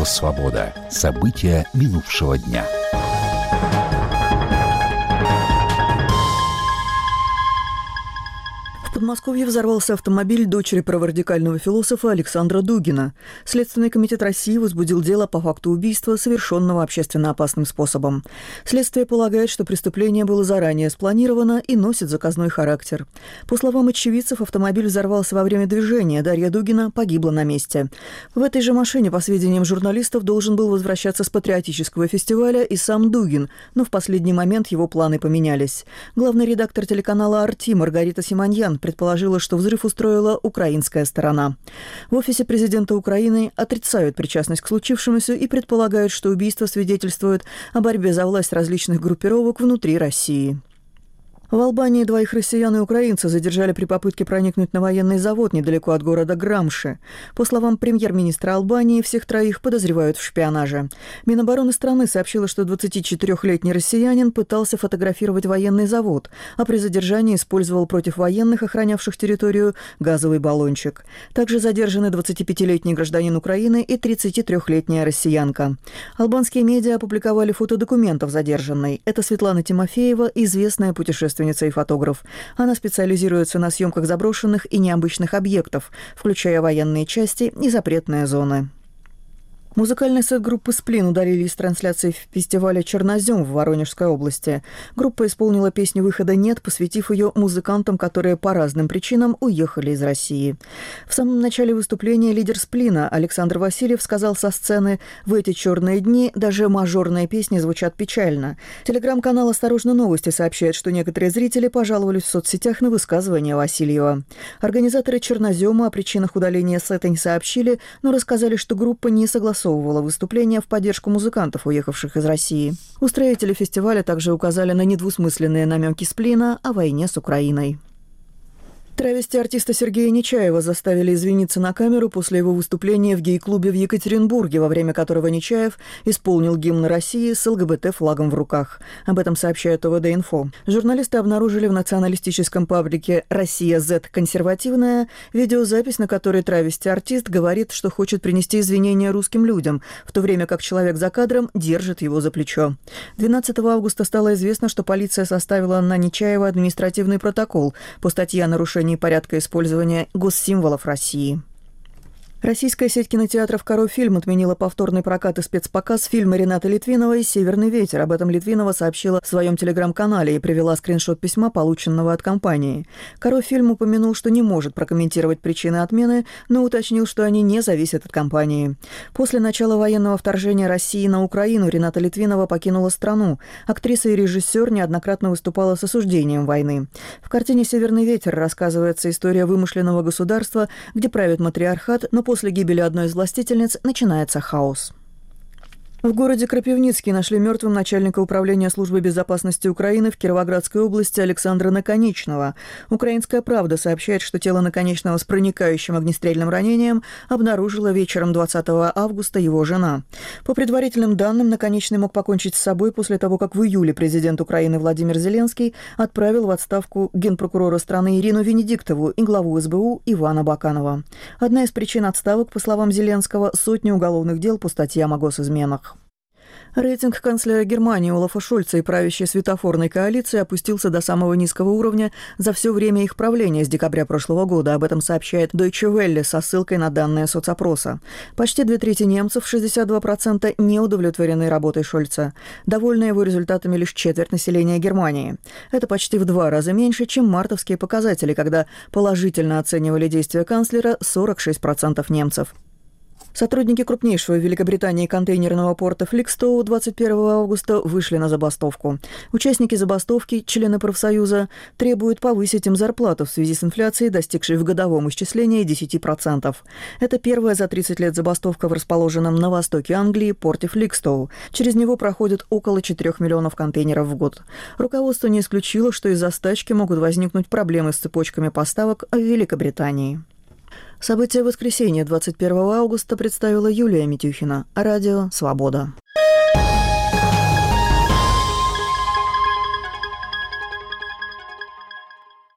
Радио «Свобода». События минувшего дня. В Подмосковье взорвался автомобиль дочери праворадикального философа Александра Дугина. Следственный комитет России возбудил дело по факту убийства, совершенного общественно опасным способом. Следствие полагает, что преступление было заранее спланировано и носит заказной характер. По словам очевидцев, автомобиль взорвался во время движения. Дарья Дугина погибла на месте. В этой же машине, по сведениям журналистов, должен был возвращаться с патриотического фестиваля и сам Дугин, но в последний момент его планы поменялись. Главный редактор телеканала «Арти» Маргарита Симоньян предположила, что взрыв устроила украинская сторона. В офисе президента Украины отрицают причастность к случившемуся и предполагают, что убийство свидетельствует о борьбе за власть различных группировок внутри России. В Албании двоих россиян и украинца задержали при попытке проникнуть на военный завод недалеко от города Грамши. По словам премьер-министра Албании, всех троих подозревают в шпионаже. Минобороны страны сообщило, что 24-летний россиянин пытался фотографировать военный завод, а при задержании использовал против военных, охранявших территорию, газовый баллончик. Также задержаны 25-летний гражданин Украины и 33-летняя россиянка. Албанские медиа опубликовали фото документов задержанной. Это Светлана Тимофеева, известная путешественница и фотограф. Она специализируется на съемках заброшенных и необычных объектов, включая военные части и запретные зоны. Музыкальный сет группы «Сплин» удалили из трансляции фестиваля «Чернозем» в Воронежской области. Группа исполнила песню «Выхода нет», посвятив ее музыкантам, которые по разным причинам уехали из России. В самом начале выступления лидер «Сплина» Александр Васильев сказал со сцены: «В эти черные дни даже мажорные песни звучат печально». Телеграм-канал «Осторожно, новости» сообщает, что некоторые зрители пожаловались в соцсетях на высказывания Васильева. Организаторы «Чернозема» о причинах удаления сета не сообщили, но рассказали, что группа не согласовывала выступление в поддержку музыкантов, уехавших из России. Устроители фестиваля также указали на недвусмысленные намеки «Сплина» о войне с Украиной. Травести артиста Сергея Нечаева заставили извиниться на камеру после его выступления в гей-клубе в Екатеринбурге, во время которого Нечаев исполнил гимн России с ЛГБТ-флагом в руках. Об этом сообщает ОВД-Инфо. Журналисты обнаружили в националистическом паблике «Россия Z консервативная» видеозапись, на которой травести-артист говорит, что хочет принести извинения русским людям, в то время как человек за кадром держит его за плечо. 12 августа стало известно, что полиция составила на Нечаева административный протокол по статье о нарушении порядка использования госсимволов России. Российская сеть кинотеатров «Каро-фильм» отменила повторный прокат и спецпоказ фильма Ренаты Литвиновой «Северный ветер». Об этом Литвинова сообщила в своем телеграм-канале и привела скриншот письма, полученного от компании. «Каро-фильм» упомянул, что не может прокомментировать причины отмены, но уточнил, что они не зависят от компании. После начала военного вторжения России на Украину Рената Литвинова покинула страну. Актриса и режиссер неоднократно выступала с осуждением войны. В картине «Северный ветер» рассказывается история вымышленного государства, где правит матриархат, но после гибели одной из властительниц начинается хаос. В городе Крапивницкий нашли мертвым начальника управления службы безопасности Украины в Кировоградской области Александра Наконечного. «Украинская правда» сообщает, что тело Наконечного с проникающим огнестрельным ранением обнаружила вечером 20 августа его жена. По предварительным данным, Наконечный мог покончить с собой после того, как в июле президент Украины Владимир Зеленский отправил в отставку генпрокурора страны Ирину Венедиктову и главу СБУ Ивана Баканова. Одна из причин отставок, по словам Зеленского, сотни уголовных дел по статьям о госизменах. Рейтинг канцлера Германии Олафа Шольца и правящей светофорной коалиции опустился до самого низкого уровня за все время их правления с декабря прошлого года. Об этом сообщает Deutsche Welle со ссылкой на данные соцопроса. Почти 2/3 немцев, 62%, не удовлетворены работой Шольца. Довольны его результатами лишь четверть населения Германии. Это почти в 2 раза меньше, чем мартовские показатели, когда положительно оценивали действия канцлера 46% немцев. Сотрудники крупнейшего в Великобритании контейнерного порта Фликстоу 21 августа вышли на забастовку. Участники забастовки, члены профсоюза, требуют повысить им зарплату в связи с инфляцией, достигшей в годовом исчислении 10%. Это первая за 30 лет забастовка в расположенном на востоке Англии порте Фликстоу. Через него проходит около 4 миллионов контейнеров в год. Руководство не исключило, что из-за стачки могут возникнуть проблемы с цепочками поставок в Великобритании. События воскресенья 21 августа представила Юлия Митюхина. Радио «Свобода».